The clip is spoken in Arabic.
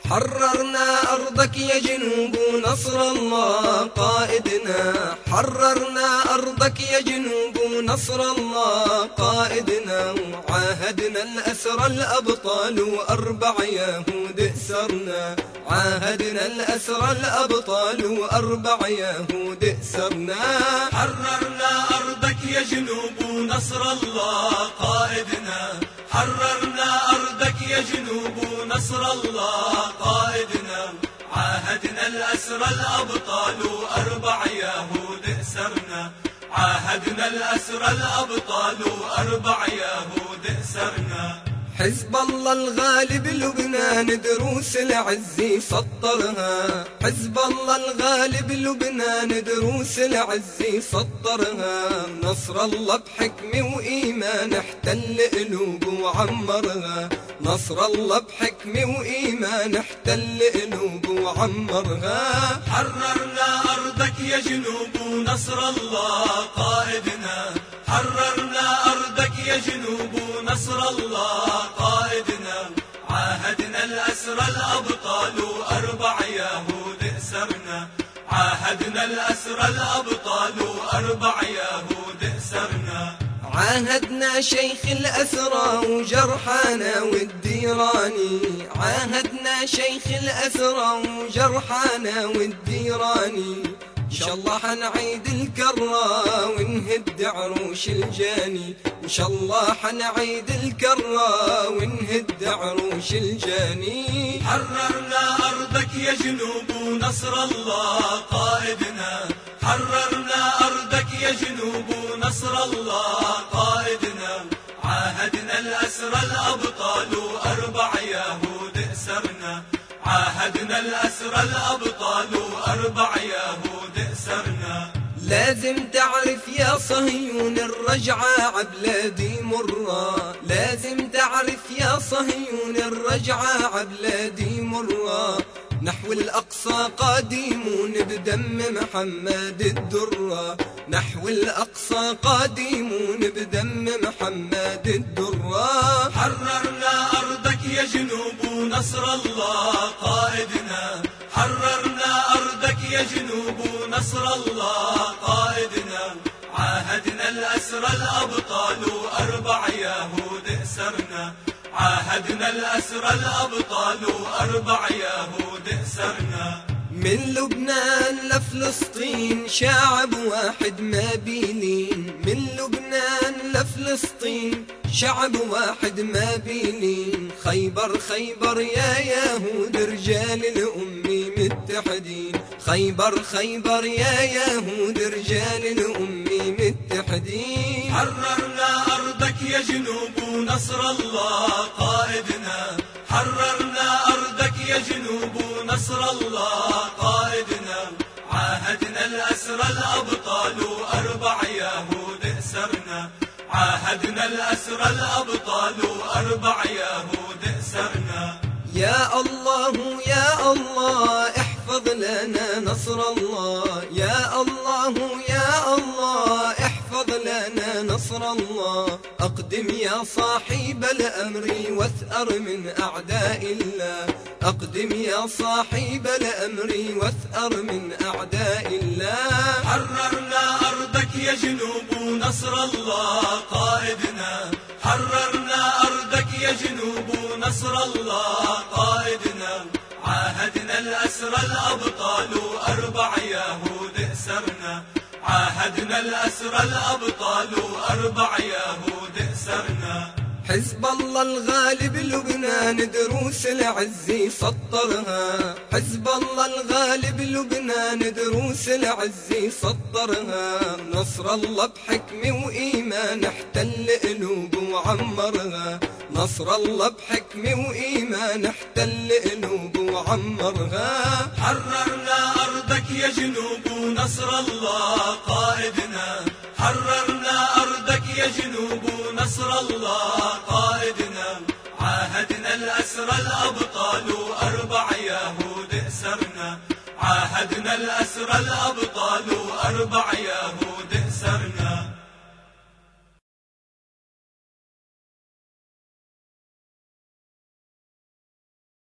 حررنا أرضك يا جنوب نصر الله قائدنا، حررنا أرضك يا جنوب نصر الله قائدنا، وعاهدنا الأسرى الأبطال وأربع يهود أسرنا، عاهدنا الأسرى الأبطال وأربع يهود أسرنا. حررنا أرضك يا جنوب نصر الله قائدنا، حررنا أرضك يا جنوب نصر الله قائدنا، عاهدنا الأسرى الأبطال وأربع يهود أسرنا، عاهدنا الأسرى الأبطال وأربع يهود أسرنا. حزب الله الغالب لبنان دروس العز سطرها، حزب الله الغالب لبنان دروس العز سطرها، نصر الله بحكمة وإيمان احتل قلوب وعمرها، نصر الله بحكمة وإيمان احتل قلوب وعمرها. حررنا أرضك يا جنوب نصر الله قائدنا، حررنا أرضك يا جنوب نصر الله قائدنا، عاهدنا الأسرى الأبطال وأربع يهود أسرنا، عاهدنا الأسرى الأبطال وأربع يهود أسرنا. عاهدنا شيخ الأسرى وجرحانا والديراني، عاهدنا شيخ الأسرى وجرحانا والديراني، إن شاء الله حنعيد الكرة ونهد عروش الجاني، إن شاء الله حنعيد الكرة ونهد عروش الجاني. حررنا أرضك يا جنوب نصر الله قائدنا، حررنا أرضك يا جنوب نصر الله قائدنا، عاهدنا الأسرى الأبطال وأربع يهود أسرنا، عاهدنا الأسرى الأبطال وأربع يهود أسرنا. لازم تعرف يا صهيون الرجعة عبلادي مرة، لازم تعرف يا صهيون الرجعة عبلادي مرة، نحو الأقصى قادمون بدم محمد الدرة، نحو الأقصى قادمون بدم محمد الدرة. حررنا أرضك يا جنوب نصر الله قائدنا، حررنا أرضك يا جنوب نصر الله قائدنا، عاهدنا الأسرى الأبطال وأربع يهود أسرنا، عاهدنا الأسرى الأبطال وأربع يهود أسرنا. من لبنان لفلسطين شعب واحد ما بيلين، من لبنان لفلسطين شعب واحد ما بيلين، خيبر خيبر يا يهود رجال الأمة متحدين، خيبر خيبر يا يهود رجال الأمة متحدين. حررنا أرضك يا جنوب نصر الله قائدنا، حررنا أرضك يا جنوب نصر الله قائدنا، عاهدنا الأسرى الأبطال وأربع يهود أسرنا، عاهدنا الأسرى الأبطال وأربع يهود أسرنا. يا الله يا الله احفظ لنا نصر الله، يا الله يا الله احفظ لنا نصر الله، أقدم يا صاحب الأمر واثأر من أعداء الله، أقدم يا صاحب الأمر واثأر من أعداء الله. حررنا أرضك يا جنوب نصر الله قائدنا، حررنا أرضك يا جنوب نصر الله قائدنا، عاهدنا الأسرى الأبطال وأربع يهود أسرنا، عاهدنا الأسرى الأبطال وأربع يهود أسرنا. حزب الله الغالب لبنان دروس العز سطرها، حزب الله الغالب لبنان دروس العز سطرها، نصر الله بحكمة وإيمان احتل قلوب وعمرها، نصر الله بحكمة وإيمان احتل قلوب وعمرها. حررنا أرضك يا جنوب نصر الله قائدنا، حررنا أرضك يا جنوب نصر الله قائدنا، عاهدنا الأسرى الأبطال وأربع يهود أسرنا، عاهدنا الأسرى الأبطال وأربع يهود أسرنا.